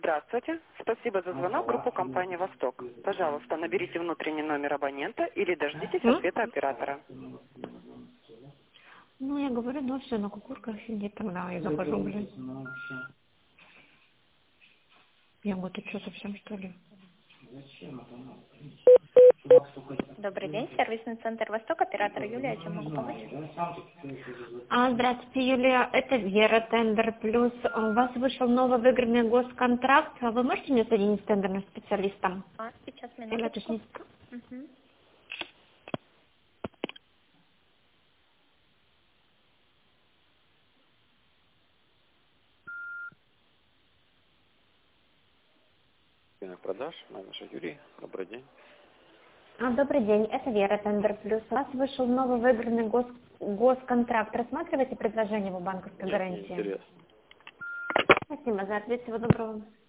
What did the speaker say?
Здравствуйте. Спасибо за звонок в группу компании «Восток». Пожалуйста, наберите внутренний номер абонента или дождитесь ответа оператора. Ну, я говорю, ну все, на кукурках сидит, тогда я захожу, блин. Я говорю, ты что, совсем что ли? Добрый день, сервисный центр «Восток», оператор Юлия, чем могу помочь? Здравствуйте, Юлия, это Вера, Тендер Плюс. У вас вышел новый выигранный госконтракт. Вы можете мне соединить с тендерным специалистом? Сейчас, Или минуточку. уточнить? Мгм. Продаж, менеджер Юрий, добрый день. Добрый день, это Вера, Тендер Плюс. У вас вышел новый выигранный госконтракт. Рассматриваете предложение по банковской Нет, не гарантии? интересно. Спасибо за ответ. Всего доброго.